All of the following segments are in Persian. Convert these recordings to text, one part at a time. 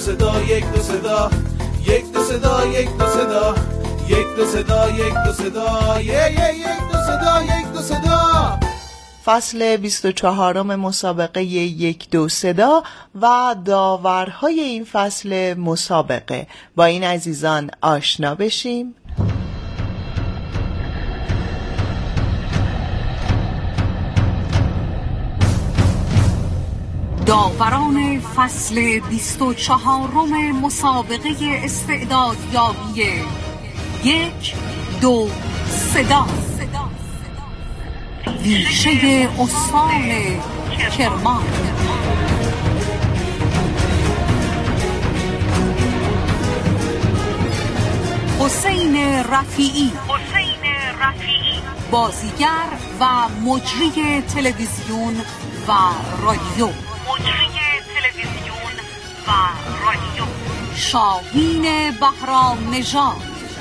صدا یک دو صدا، یک دو صدا یک دو صدا، یک دو صدا یک دو صدا، یک دو صدا یک دو صدا. فصل 24 مسابقه یک دو صدا و داورهای این فصل مسابقه. با این عزیزان آشنا بشیم. داوران فصل 24 مسابقه استعدادیابی یک دو صدا، ویژه استان کرمان. حسین رفیعی بازیگر و مجری تلویزیون و رادیو. شاهین بهرام نژاد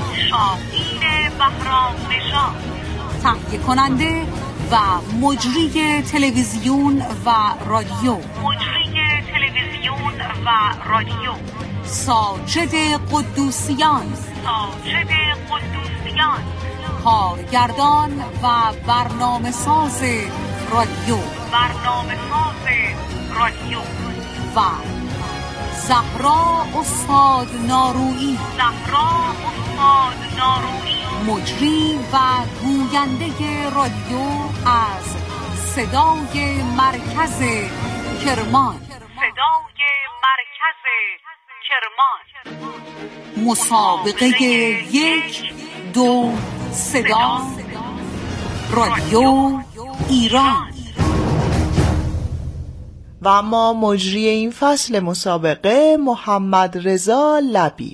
تهیه کننده و مجری تلویزیون و رادیو. ساجد قدوسیان کارگردان و برنامه ساز رادیو و زهرا استاد نارویی مجری و گوینده رادیو از صدای مرکز کرمان. مسابقه یک دو صدا، رادیو ایران. و اما مجری این فصل مسابقه محمد رضا لبیب.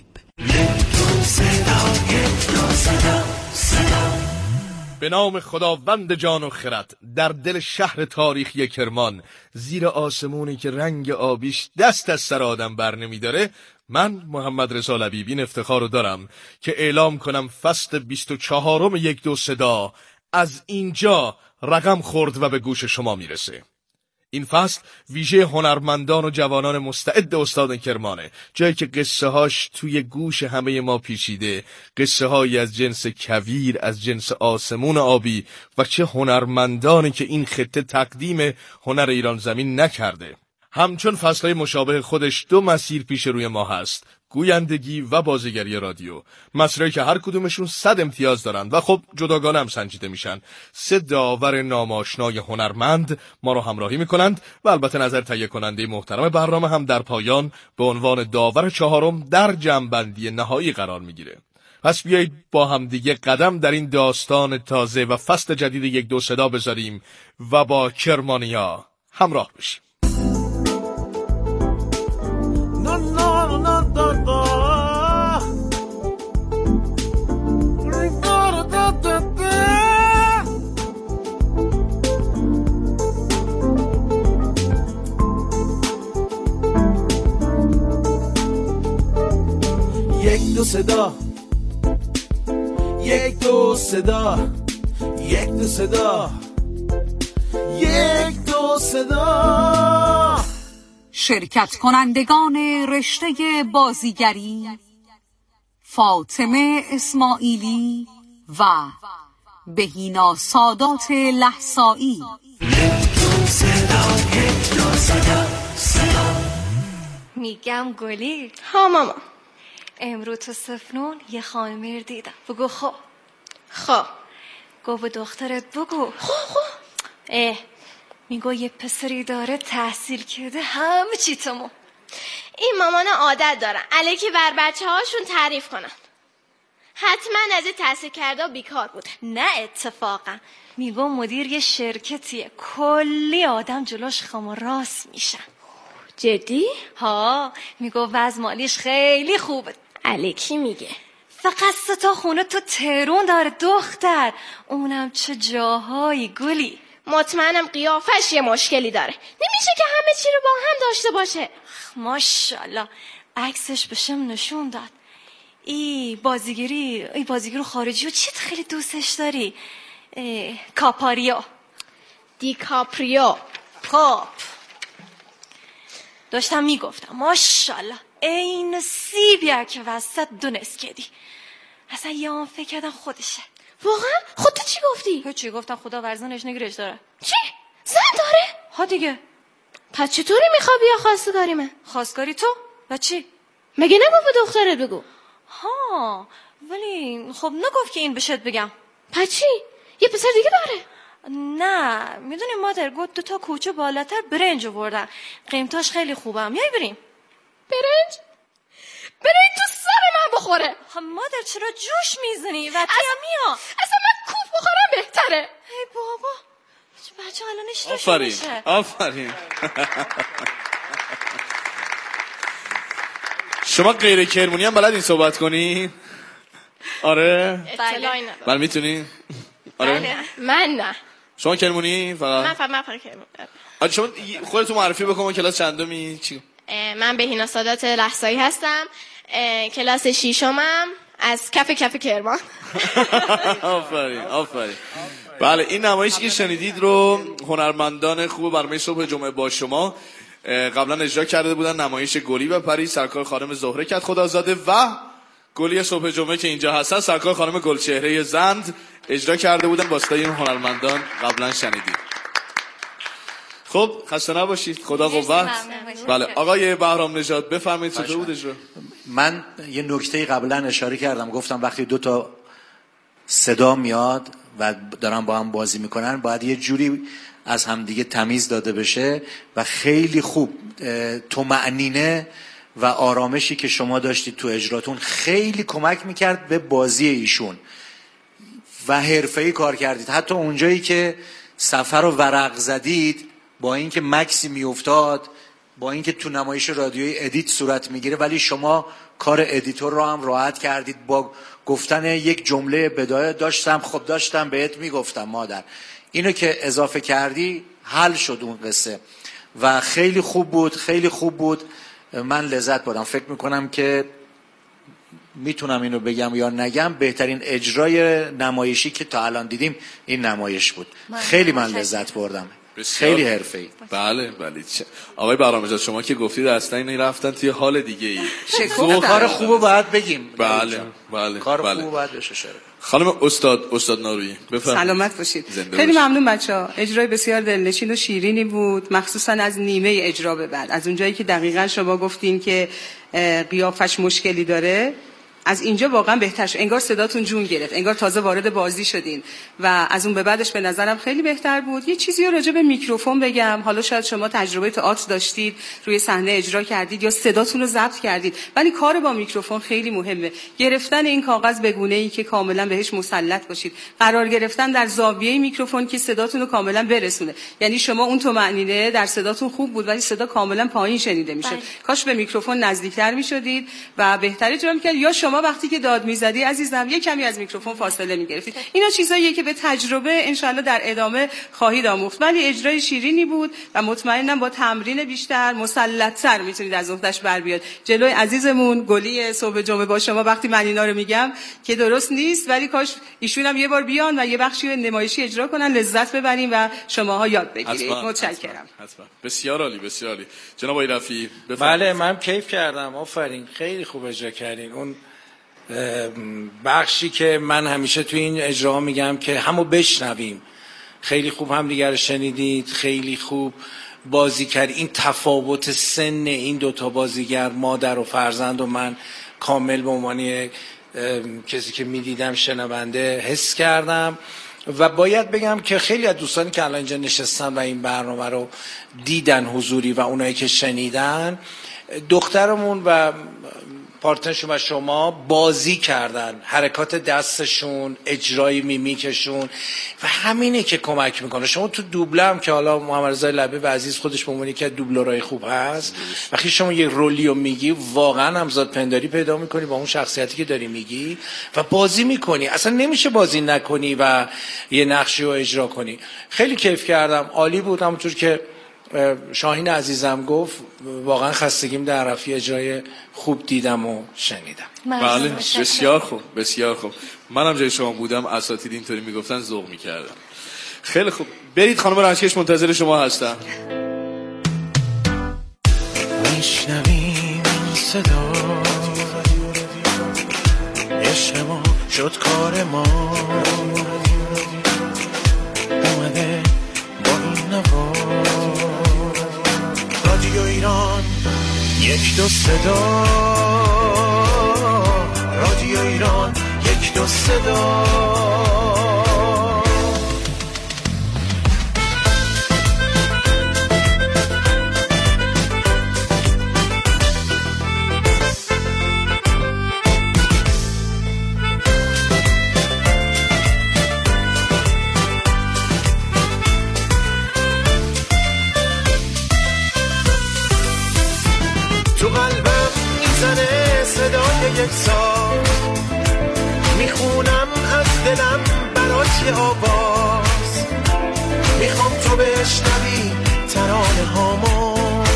به نام خداوند جان و خرد، در دل شهر تاریخی کرمان، زیر آسمونی که رنگ آبیش دست از سر آدم بر نمیداره، من محمد رضا لبیب این افتخار رو دارم که اعلام کنم فصل 24 یک دو صدا از اینجا رقم خورد و به گوش شما میرسه. این فصل ویژه هنرمندان و جوانان مستعد استاد کرمانه، جایی که قصه هاش توی گوش همه ما پیچیده، قصه هایی از جنس کویر، از جنس آسمون آبی، و چه هنرمندانی که این خطه تقدیم هنر ایران زمین نکرده. همچون فصلهای مشابه خودش دو مسیر پیش روی ما هست، گویندگی و بازیگری رادیو، مسیرهایی که هر کدومشون 100 امتیاز دارن و خب جداگانه هم سنجیده میشن. 3 داور ناماشنای هنرمند ما رو همراهی میکنند و البته نظر تهیه کننده محترم برنامه هم در پایان به عنوان داور چهارم در جمع‌بندی نهایی قرار میگیره. پس بیایید با هم دیگه قدم در این داستان تازه و فصل جدید یک دو صدا بذاریم و با کرمانیا همراه بشیم. یک دو صدا، یک دو صدا، یک دو صدا، یک دو صدا. شرکت کنندگان رشته بازیگری: فاطمه اسماعیلی و بهینا سادات لحظایی. میگم گلی. ها ماما، امروز تو سفنون یه خانمی رو دیدم. بگو خب. گو به دخترت بگو. خب. میگو یه پسری داره تحصیل کرده همه چی تمام. این مامانا عادت دارن الکی بر بچه هاشون تعریف کنن. حتما از تحصیل کرده بیکار بوده. نه اتفاقا میگو مدیر یه شرکتیه، کلی آدم جلوش خم و راست میشن. جدی؟ ها، میگو وضع مالیش خیلی خوبه. الکی میگه. فقط 3 تا خونه تو تهرون داره دختر، اونم چه جاهایی گلی. مطمئنم قیافش یه مشکلی داره، نمیشه که همه چی رو با هم داشته باشه. ماشاءالله عکسش بهم نشون داد. ای بازیگری خارجی رو چیت خیلی دوستش داری؟ کاپاریو، دیکاپریو. خب داشتم میگفتم ماشاءالله این سیبیه که وسط دونست کدی. اصلا یه آن فکر کردم خودشه. واقعا؟ خود تو چی گفتی؟ چی گفتم؟ خدا ورزنش نگیرش داره. چی؟ زن داره؟ ها دیگه. پس چطوری میخوای بیا خواستگاری من؟ خواستگاری تو؟ و چی؟ مگه نگفت به دخترت بگو؟ ها ولی خب نگفت که این بشت بگم. پس چی؟ یه پسر دیگه داره؟ نه میدونی مادر گفت 2 تا کوچه بالاتر برنج آوردن، قیمتاش خیلی خوبه. میای بریم؟ برنج تو سر من بخوره. مادر چرا جوش میزنی؟ وقتی هم میا اصلا من کوف بخورم بهتره. ای بابا بچه الان اشتاشو میشه. آفرین شما غیر کرمونی هم بلدین صحبت کنی؟ آره؟ اطلاعی ندارم. بله میتونی؟ آره؟ من نه. شما کرمونی فقط؟ من فقط کرمونی. آره شما خودتون معرفی بکن. کلاس چندمی؟ چی؟ من بهینا سادات لحظایی هستم. کلاس 6م از کف کرمان. آفرین. بله این نمایشی که شنیدید رو هنرمندان خوب برنامه صبح جمعه با شما قبلا اجرا کرده بودن. نمایش گلی و پری سرکار خانم زهره کت خدازاده و گلی صبح جمعه که اینجا هستن سرکار خانم گلچهره زند اجرا کرده بودن. با صدای این هنرمندان قبلا شنیدید. خب خسته نباشید. خدا قوت. بله آقای بهرام نژاد بفرمایید چطور بود اجرا؟ من یه نکته قبلا اشاره کردم، گفتم وقتی 2 تا صدا میاد و دارن با هم بازی میکنن باید یه جوری از همدیگه تمیز داده بشه و خیلی خوب طمأنینه و آرامشی که شما داشتید تو اجراتون خیلی کمک میکرد به بازی ایشون و حرفه‌ای کار کردید. حتی اونجایی که سفر رو ورق زدید با اینکه مکسی میافتاد، با اینکه تو نمایش رادیویی ادیت صورت میگیره، ولی شما کار ادیتور رو هم راحت کردید با گفتن یک جمله بدایه داشتم بهت میگفتم مادر. اینو که اضافه کردی حل شد اون قصه و خیلی خوب بود. من لذت بردم. فکر میکنم که میتونم اینو بگم یا نگم، بهترین اجرای نمایشی که تا الان دیدیم این نمایش بود. خیلی من لذت بردم. خیلی حرفه‌ای. بله آقای بهرام نژاد شما که گفتید اصلا این رفتن توی حال دیگه ای. کار خوبو باید بگیم. بله کار خوبو باید بشه شروع. خانم استاد نارویی بفرمایید. سلامت باشید. خیلی ممنون بچه‌ها. اجرای بسیار دلنشین و شیرینی بود، مخصوصا از نیمه اجرا به بعد، از اونجایی که دقیقاً شما گفتین که قیافش مشکلی داره، از اینجا واقعا بهتر شد. انگار صداتون جون گرفت، انگار تازه وارد بازی شدین و از اون به بعدش به نظرم خیلی بهتر بود. یه چیزی رو راجع به میکروفون بگم. حالا شاید شما تجربه تئاتر داشتید، روی صحنه اجرا کردید یا صداتون رو ضبط کردید، ولی کار با میکروفون خیلی مهمه. گرفتن این کاغذ به گونه‌ای که کاملا بهش مسلط باشید، قرار گرفتن در زاویه میکروفون که صداتون رو کاملا برسونه. یعنی شما اون طمأنینه در صداتون خوب بود ولی صدا کاملا پایین شنیده میشد. کاش به میکروفون نزدیکتر میشدید و بهتر اجرا می‌کردید، یا شما وقتی که داد میزدی عزیزم یک کمی از میکروفون فاصله میگرفتید. اینا چیزاییه که به تجربه انشالله در ادامه خواهید آموخت. ولی اجرای شیرینی بود و مطمئنم با تمرین بیشتر مسلط‌تر میتونید از افتش بر بیاد. جلوی عزیزمون گلی صبح جمعه با شما وقتی من اینا رو میگم که درست نیست، ولی کاش ایشون هم یه بار بیان و یه بخشی نمایشی اجرا کنن، لذت ببریم و شماها یاد بگیرید. متشکرم. بسیار عالی. جناب آقای رفیعی بفرمایید. بله من کیف کردم. آفرین خیلی خوب اجرا کردین. اون بخشی که من همیشه تو این اجرا میگم که همو بشنویم، خیلی خوب هم دیگر شنیدید، خیلی خوب بازی کرد. این تفاوت سن این 2 تا بازیگر، مادر و فرزند، و من کامل به عنوان کسی که میدیدم شنونده حس کردم. و باید بگم که خیلی از دوستانی که الان اینجا نشستن و این برنامه رو دیدن حضوری و اونایی که شنیدن، دخترمون و پارتنرشون و شما بازی کردن، حرکات دستشون، اجرای میمیکشون و همینه که کمک میکنه. شما تو دوبله هم که حالا محمد رضا لبیب عزیز خودش به عنوان که دوبلورای خوب هست، وقتی شما یه رولیو میگی واقعا همزاد پنداری پیدا میکنی با اون شخصیتی که داری میگی و بازی میکنی. اصلا نمیشه بازی نکنی و یه نقشی رو اجرا کنی. خیلی کیف کردم، عالی بود. همونطور که شاهین عزیزم گفت واقعا خستگیم در رفیع اجرای خوب دیدم و شنیدم. بله بسیار خوب. منم جای شما بودم اساتید اینطوری میگفتن ذوق میکردم. خیلی خوب برید خانم رنجکش منتظر شما هستم. میشنویم صدا عشق ما شد کار ما اومده با این نوا رادیو ایران یک دو صدا رادیو ایران یک دو صدا تو قلبم میزنه صدای یک ساز میخونم از دلم برات یه آواز میخوام تو بشنوی ترانه هامو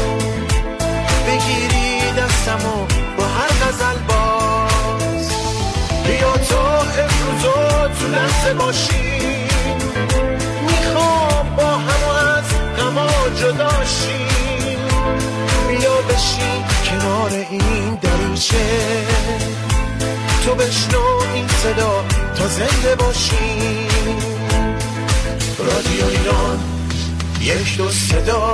بگیری دستمو با هر غزل باز بیا تو امروزو تو لحظه باشیم میخوام با هم از غما جداشیم بیا بشین کنار این دریچه تو بشنو این صدا تا زنده باشی رادیو ایران یک دو صدا.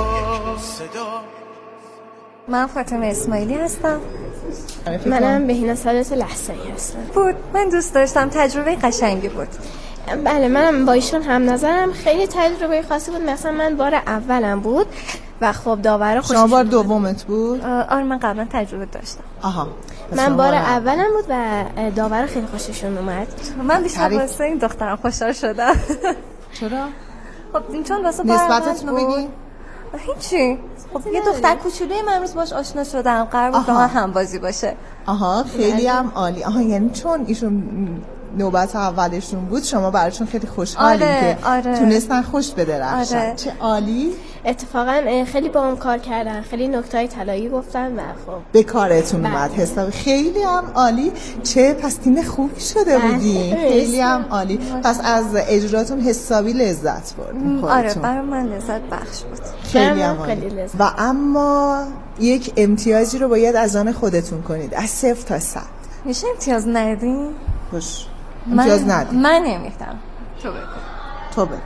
من فاطمه اسماعیلی هستم. منم بهینا سادات لحظه‌ای هستم. من دوست داشتم، تجربه قشنگی بود. بله منم با ایشون هم نظرم، خیلی تجربه خاصی بود. مثلا من بار اولم بود و خب داورا خوشش شما بار دومت بود؟ آره من قبلا تجربه داشتم. آها. من بار اولم بود و داورا خیلی خوششون اومد. من بیشتر واسه این دخترم خوشحال شدم. چرا؟ خب چون واسه نسبتتون رو بگی؟ هیچی. خب یه دختر کوچولوی من امروز باش آشنا شدم، قرار بود با هم بازی باشه. آها خیلی هم عالی. آها یعنی چون ایشون نوبت اولشون بود شما براشون خیلی خوشحالین که تونستن خوش بدرخشن. چه عالی. اتفاقا خیلی با هم کار کردن، خیلی نکته‌های طلایی گفتن و خب به کارتون اومد. حساب خیلی هم عالی. چه پس تیم خوبی شده بودین. خیلی هم عالی. پس از اجراتون حسابی لذت بردین. آره برای من لذت بخش بود. خیلی هم عالی. و اما یک امتیازی رو باید از آن خودتون کنید از 0 تا 100. میشه امتیاز ندین؟ خوش امتیاز ندین. من نمیختم. تو بگو.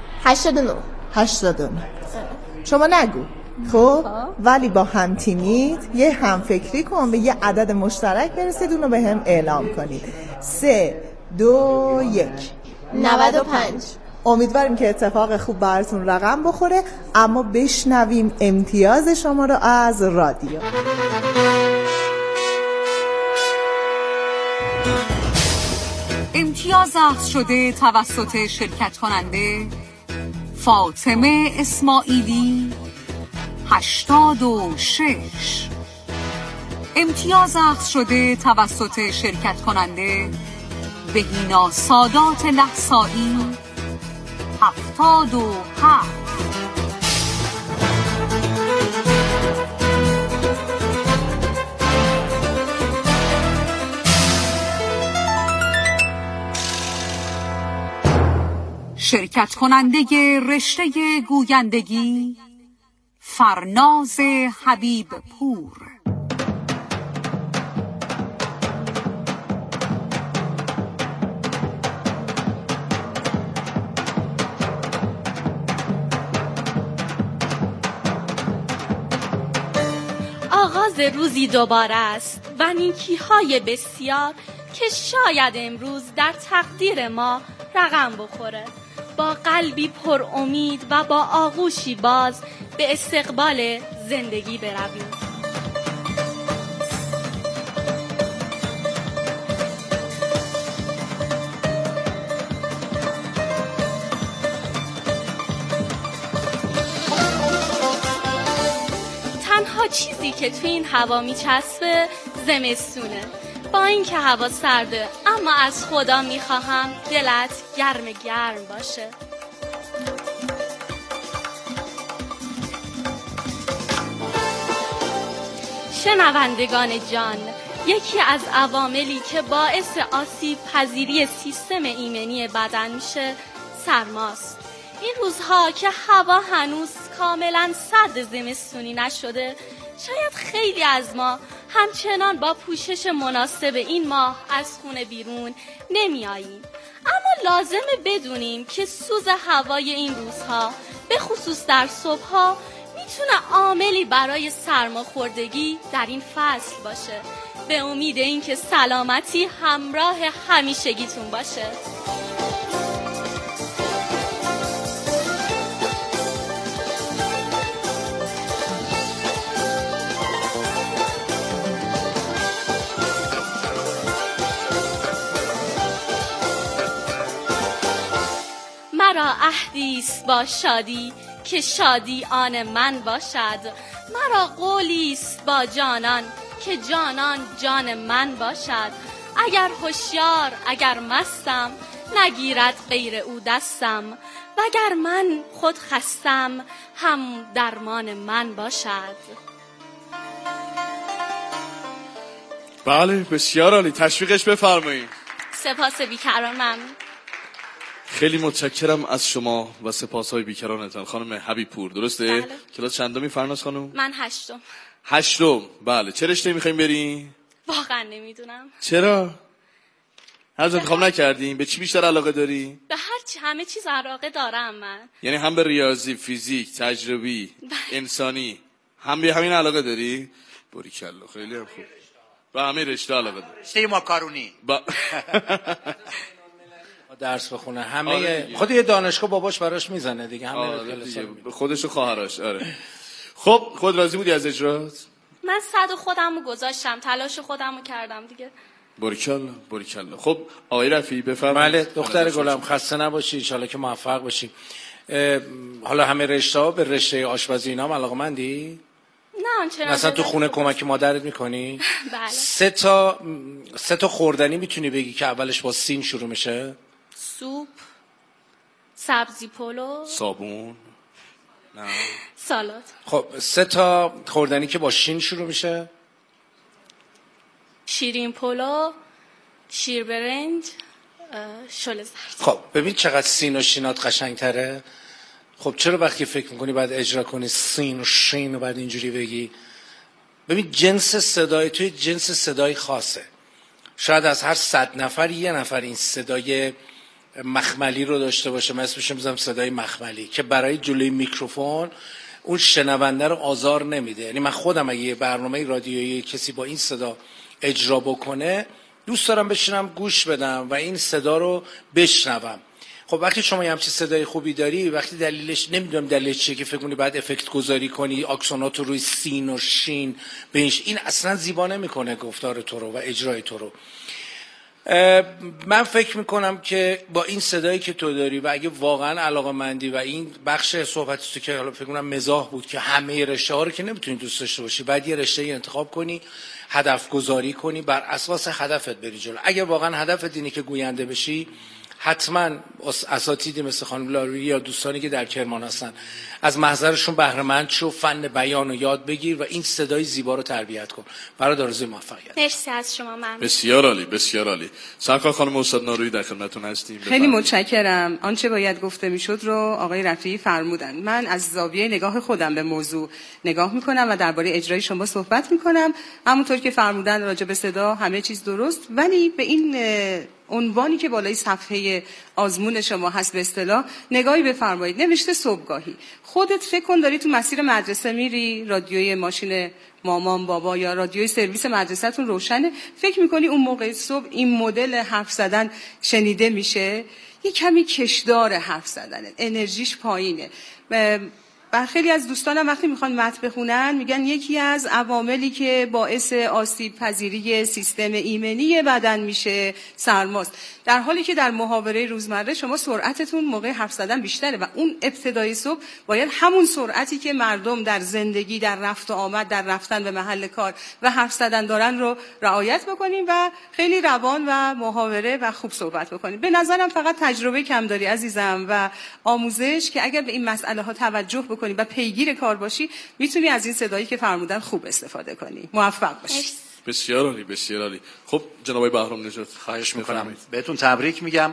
89. شما نگو. خب ولی با هم تیمید یه هم فکری کن، به یه عدد مشترک برسید، اونو به هم اعلام کنید. 3 2 1 95. امیدواریم که اتفاق خوب براتون رقم بخوره. اما بشنویم امتیاز شما رو از رادیو. امتیاز اخذ شده توسط شرکت کننده فاطمه اسماعیلی 86. امتیاز اخذ شده توسط شرکت کننده بهینا سادات لحظایی 77. شرکت کننده رشته گویندگی فرناز حبیب پور. آغاز روزی دوباره است و نیکی‌های بسیار که شاید امروز در تقدیر ما رقم بخوره. با قلبی پر امید و با آغوشی باز به استقبال زندگی برویم. تنها چیزی که تو این هوا میچسبه زمستونه. با اینکه هوا سرده اما از خدا میخواهم دلت گرم باشه. شنوندگان جان، یکی از عواملی که باعث آسیب پذیری سیستم ایمنی بدن میشه سرماست. این روزها که هوا هنوز کاملا سرد زمستونی نشده، شاید خیلی از ما همچنان با پوشش مناسب این ماه از خونه بیرون نمی آییم. اما لازمه بدونیم که سوز هوای این روزها به خصوص در صبحها میتونه عاملی برای سرماخوردگی در این فصل باشه. به امید اینکه سلامتی همراه همیشگیتون باشه. مرا عهدیست با شادی که شادی آن من باشد. مرا قولیست با جانان که جانان جان من باشد. اگر هوشیار اگر مستم نگیرد غیر او دستم. وگر من خود خستم هم درمان من باشد. بله بسیار عالی، تشویقش بفرمایید. سپاس بیکران. ممنون. خیلی متشکرم از شما و سپاسهای بیکرانتان. خانم حبیب پور درسته؟ بله. کلاس چندمی فرناز خانم؟ من 8م. 8م. بله. چه رشته میخوایم بری؟ واقعا نمیدونم. چرا؟ هنوز انتخاب نکردیم؟ به چی بیشتر علاقه داری؟ به همه چیز علاقه دارم من. یعنی هم به ریاضی، فیزیک، تجربی، انسانی هم به همین علاقه داری؟ باریکلا، خیلی هم خوب. به همه رشته علاقه داری. رشته ماکارونی. درس بخونه همه خود یه دانشگاه باباش براش میزنه دیگه. همه خودش و خواهرش. آره. خب خود راضی بودی از اجرات؟ من صد خودمو گذاشتم، تلاش خودمو کردم دیگه. باریکلا. خب آقای رفیعی بفرمایید. بله دختر گلم، خسته نباشی، ان شاءالله که موفق باشی. حالا همه رشته‌ها به رشته آشپزی اینا هم علاقه‌مندی؟ نه آنچنان. مثلا تو خونه کمک مادرت میکنی؟ بله. 3 تا خوردنی میتونی بگی که اولش با سین شروع میشه؟ سوپ، سبزی پلو، صابون، نه سالاد. خب 3 تا خوردنی که با شین شروع میشه؟ شیرین پلو، شیر برنج، شل زرد. خب ببین چقدر سین و شینات قشنگتره. خب چرا وقتی فکر میکنی بعد اجرا کنی سین و شین و بعد اینجوری بگی؟ ببین جنس صدای توی جنس صدای خاصه. شاید از هر 100 نفر یه نفر این صدای مخملی رو داشته باشه. من اسمش میذارم صدای مخملی که برای جلوی میکروفون اون شنونده رو آزار نمیده. یعنی من خودم اگه یه برنامه رادیویی کسی با این صدا اجرا بکنه دوست دارم بشینم گوش بدم و این صدا رو بشنوم. خب وقتی شما همچین صدای خوبی داری، وقتی دلیلش نمیدونم دلیلش چیه که فکر کنی بعد افکت گذاری کنی آکسونات رو روی سین و شین بهش، این اصلا زیبا نمیکنه گفتار تو رو و اجرای تو رو. من فکر میکنم که با این صدایی که تو داری و اگه واقعا علاقه‌مندی و این بخش صحبتی که حالا فکر کنم مزاح بود که همه رشته ها رو که نمیتونی دوست داشته باشی، بعد یه رشته انتخاب کنی، هدف گذاری کنی، بر اساس هدفت بری جلو. اگه واقعا هدفت اینه که گوینده بشی، حتما اساتیدی مثل خانم لارویی یا دوستانی که در کرمان هستن از محضرشون بهره مند شو، فن بیان رو یاد بگیر و این صدای زیبا رو تربیت کن. برای آرزوی موفقیت. مرسی از شما. من بسیار عالی، بسیار عالی. سرکار خانم استاد نارویی در خدمتتون هستیم. خیلی متشکرم. آنچه باید گفته میشد رو آقای رفیعی فرمودن. من از زاویه نگاه خودم به موضوع نگاه میکنم و درباره اجرای شما صحبت میکنم. همونطور که فرمودن راجع به صدا همه چیز درست، ولی به این عنوانی که بالای صفحه آزمون شما هست به اصطلاح نگاهی بفرمایید. نوشته صبحگاهی. خودت فکر کن داری تو مسیر مدرسه میری، رادیوی ماشین مامان بابا یا رادیوی سرویس مدرسه‌تون روشنه، فکر میکنی اون موقع صبح این مدل حرف زدن شنیده میشه؟ یه کمی کشدار حرف زدن، انرژیش پایینه. و خیلی از دوستانم وقتی میخوان متن بخونن میگن یکی از عواملی که باعث آسیب پذیری سیستم ایمنی بدن میشه سرماست، در حالی که در محاوره روزمره شما سرعتتون موقع حرف زدن بیشتره و اون ابتدای صبح باید همون سرعتی که مردم در زندگی، در رفت و آمد، در رفتن به محل کار و حرف زدن دارن رو رعایت بکنیم و خیلی روان و محاوره و خوب صحبت بکنیم. به نظرم فقط تجربه کم داری عزیزم و آموزش که اگر به این مسئله ها توجه بکنی و پیگیر کار باشی میتونی از این صدایی که فرمودن خوب استفاده کنی. موفق باشی. بسیار عالی، بسیار عالی. خب جناب بهرام نژاد خواهش میکنم. بهتون تبریک میگم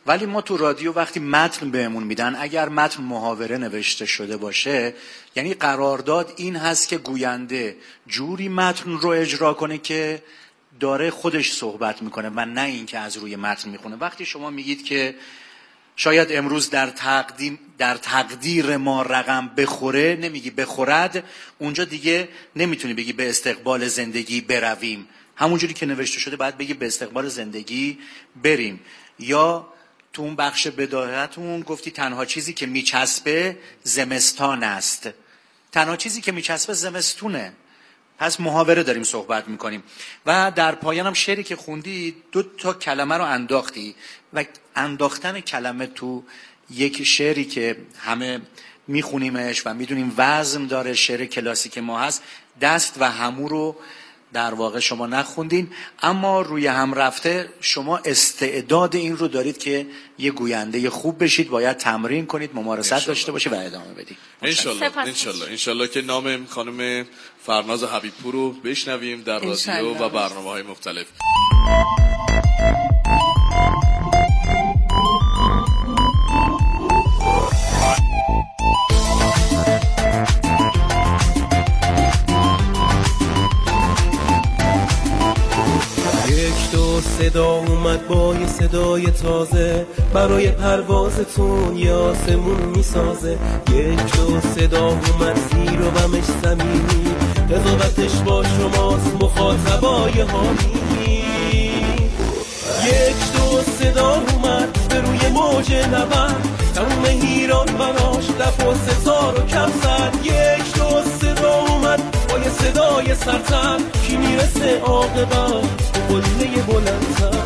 ولی ما تو رادیو وقتی متن بهمون میدن، اگر متن محاوره نوشته شده باشه، یعنی قرارداد این هست که گوینده جوری متن رو اجرا کنه که داره خودش صحبت میکنه و نه این که از روی متن میخونه. وقتی شما میگید که شاید امروز در تقدیر ما رقم بخوره، نمیگی بخورد، اونجا دیگه نمیتونی بگی به استقبال زندگی برویم. همونجوری که نوشته شده باید بگی به استقبال زندگی بریم. یا تو اون بخش بداهتون گفتی تنها چیزی که میچسبه زمستان است. تنها چیزی که میچسبه زمستونه. پس محاوره داریم صحبت میکنیم. و در پایان هم شعری که خوندی 2 کلمه رو انداختی و انداختن کلمه تو یک شعری که همه میخونیمش و میدونیم وزن داره، شعر کلاسیک ما هست، دست و همو رو در واقع شما نخوندین، اما روی هم رفته شما استعداد این رو دارید که یه گوینده خوب بشید. باید تمرین کنید، ممارست داشته باشید و ادامه بدید. انشالله که نام خانم فرناز حبیب پور رو بشنویم در رادیو و برنامه‌های مختلف. صدا اومد با یه صدای تازه، برای پروازتون یه آسمون میسازه. 1-2 صدا اومد زیر و بمش زمینی، قضاوتش با شماست مخاطبای حامی. 1-2 صدا اومد به روی موج نبرد، تموم ایران براش لب و ستار و کمسر. 1-2 صدا اومد با یه صدای سرتر، کی میرسه عاقبت قله بلندتر.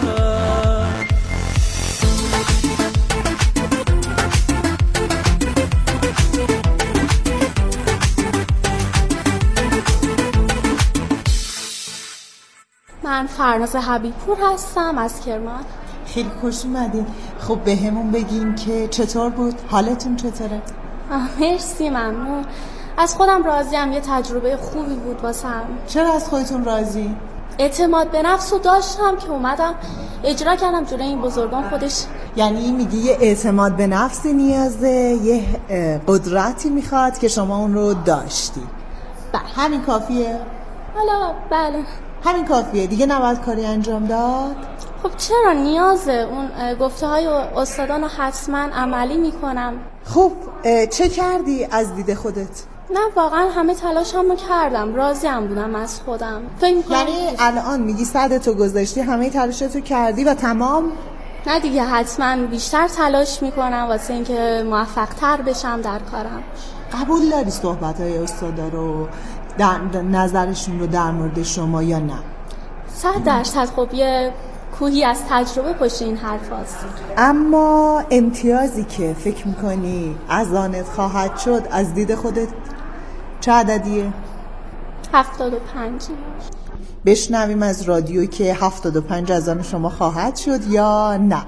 من فرناز حبیب پور هستم از کرمان. خیلی خوش اومدین. خب به همون بگین که چطور بود؟ حالتون چطوره؟ مرسی، ممنون. از خودم راضیم، یه تجربه خوبی بود واسم. چرا از خودتون راضی؟ اعتماد به نفس رو داشتم که اومدم اجرا کردم جلوی این بزرگان. خودش یعنی میگی یه اعتماد به نفسی نیازه، یه قدرتی میخواد که شما اون رو داشتی. بله. همین کافیه؟ حالا بله همین کافیه دیگه، نباید کاری انجام داد؟ خب چرا، نیازه. اون گفته های استادان رو حتما عملی میکنم. خب چه کردی از دید خودت؟ نه واقعا همه تلاشمو کردم، راضیم بودم از خودم. یعنی الان میگی صدتو گذاشتی، همه تلاشتو کردی و تمام؟ نه دیگه، حتما بیشتر تلاش میکنم واسه اینکه موفق تر بشم در کارم. قبول داری صحبت‌های استادا رو، نظرشون رو در مورد شما یا نه؟ 100%. خب یه کوهی از تجربه پشت این حرف هست. اما امتیازی که فکر میکنی از آنت خواهد شد از دید خودت چه عددیه؟ 75. بشنویم از رادیو که 75 از آن شما خواهد شد یا نه.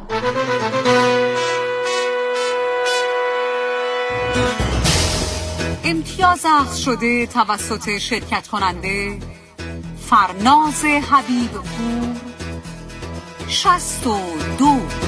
امتیاز اخذ شده توسط شرکت کننده فرناز حبیب پور 62.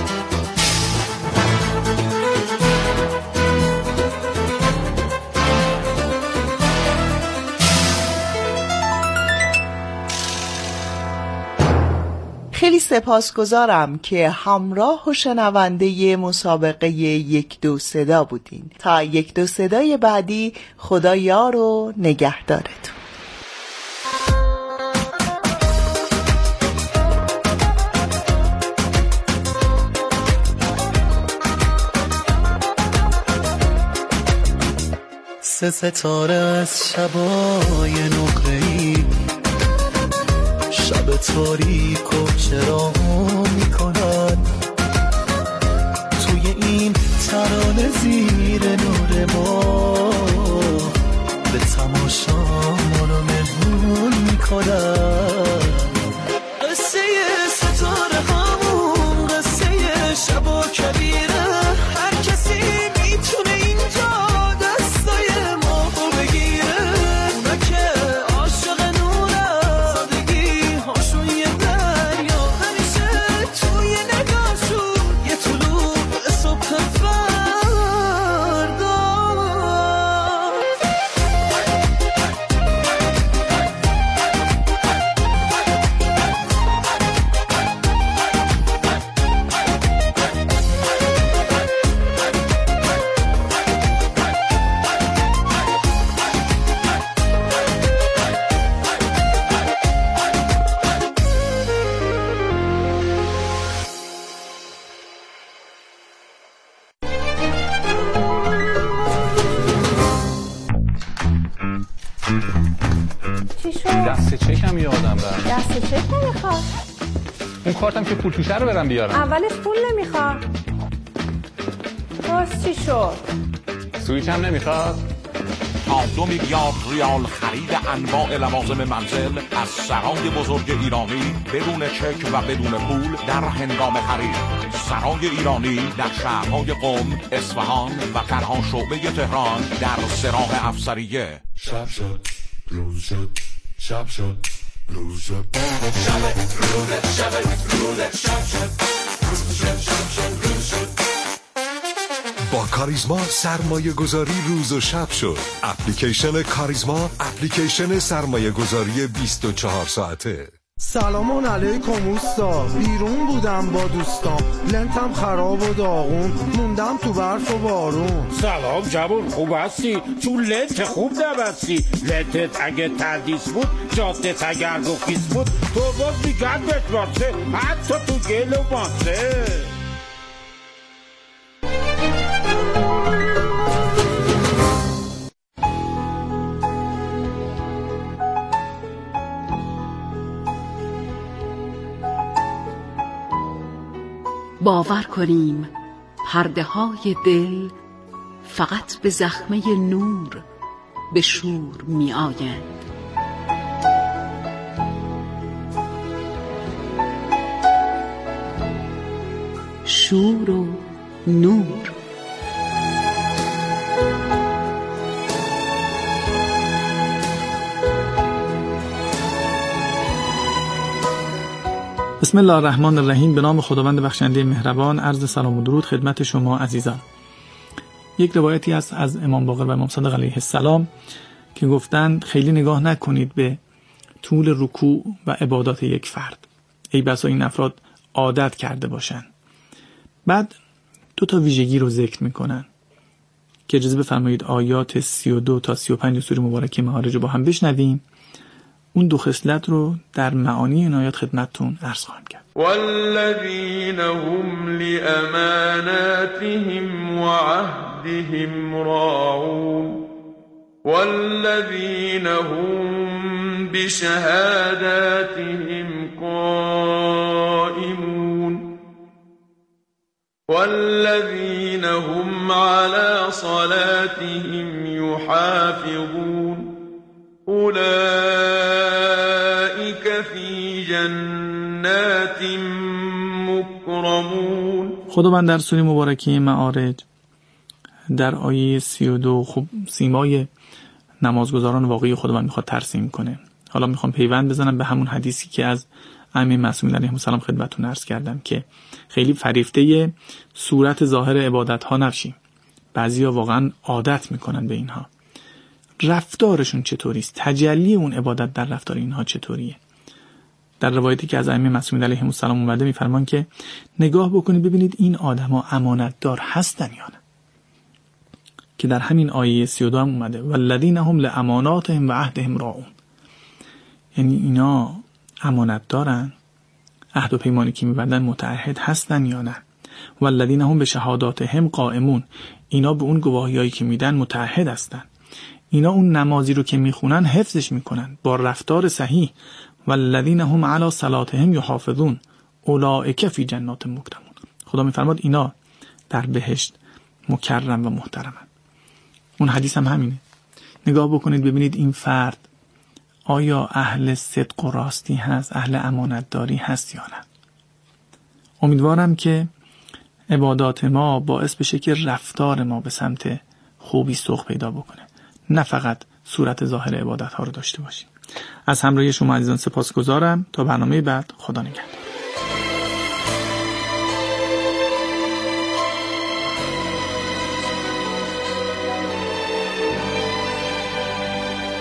خیلی سپاسگزارم که همراه و شنونده مسابقه 1-2 صدا بودین. تا 1-2 صدای بعدی، خدا یار و نگهدارتون. سه ستاره از شبای نقره‌ای، شب تاریک و چراغ میکنن، توی این ترانه زیر نور ما به تماشا ما رو مهمون میکنن. قصه ستاره همون قصه شب و کبیره، هر کسی میتونه اینجا دستای ما رو بگیره. اونا که عاشق نوره، سادگی هاشون یه دریا، همیشه توی نگاهشون یه طلوع چی شد؟ دست چکم یادم رفت. دست چک نمیخواد. اون کارتم که پول توشه رو برم بیارم. اولش پول نمیخواد. باز چی شد؟ سویچ هم نمیخواد. تا 2 میلیارد ریال خرید انواع لوازم منزل از سرای بزرگ ایرانی بدون چک و بدون پول در هنگام خرید. سرای ایرانی در شهرهای قم، اصفهان و تنها شعبه تهران در سراح افسریه. شب شد روز شد، شب شد روز شد، شب روز شب روز شب شد، روز شد شب شد روز شد. با کاریزما سرمایه گذاری روز و شب شد. اپلیکیشن کاریزما، اپلیکیشن سرمایه گذاری 24 ساعته. سلام علیکم اوستا، بیرون بودم با دوستام، لنتم خراب و داغون، موندم تو برف و بارون. سلام جوون، خوب هستی؟ تو لنت خوب نبستی. لنتت اگه تردیس بود، جادت اگر رخیص بود، تو باز میگن بتواسه، حتی تو گل و ماسه. باور کنیم پرده های دل فقط به زخمه نور به شور می آیند. شور و نور. بسم الله الرحمن الرحیم. به نام خداوند بخشنده مهربان. عرض سلام و درود خدمت شما عزیزان. یک روایتی است از امام باقر و امام صادق علیه السلام که گفتند خیلی نگاه نکنید به طول رکوع و عبادات یک فرد، ای بسا این افراد عادت کرده باشند. بعد 2 ویژگی رو ذکر میکنن که اجازه بفرمایید آیات 32 تا 35 سوره مبارکه معارج رو با هم بشنویم. اون 2 خصلت رو در معانی این آیات خدمتتون عرض خواهم کرد. والذین هم لأماناتهم وعهدهم راعون والذین هم بشهاداتهم قائمون والذین هم على صلاتهم یحافظون اولئک فی جنات مکرمون. خداوند در سوره مبارکه معارج در آیه 32 خب سیمای نمازگزاران واقعی خداوند میخواد ترسیم کنه. حالا میخوام پیوند بزنم به همون حدیثی که از ائمه معصومین علیهم السلام خدمتتون عرض کردم که خیلی فریفته صورت ظاهر عبادت ها نشیم. بعضیا واقعا عادت میکنن به اینها. رفتارشون چطوری است؟ تجلی اون عبادت در رفتار اینها چطوریه؟ در روایتی که از ائمه معصومین علیهم السلام اومده میفرمان که نگاه بکنید ببینید این آدما امانتدار هستن یا نه، که در همین آیه 32 هم اومده والذین هم لاماناتهم و عهدهم راعون، یعنی اینا امانت دارن، عهد و پیمانی که میبندن متعهد هستن یا نه. والذین هم به شهاداتهم قائمون، اینا به اون گواهیایی که میدن متعهد هستن. اینا اون نمازی رو که میخونن حفظش میکنن با رفتار صحیح. والذین هم علی صلاتهم یحافظون اولئک فی جنات مکرمون. خدا میفرماد اینا در بهشت مکرم و محترمن. اون حدیث هم همینه. نگاه بکنید ببینید این فرد آیا اهل صدق و راستی هست، اهل امانتداری هست یا نه. امیدوارم که عبادات ما باعث بشه که رفتار ما به سمت خوبی سوق پیدا بکنه، نه فقط صورت ظاهر عبادت ها رو داشته باشیم. از همراهی شما عزیزان سپاسگزارم. تا برنامه بعد، خدا نگهدار.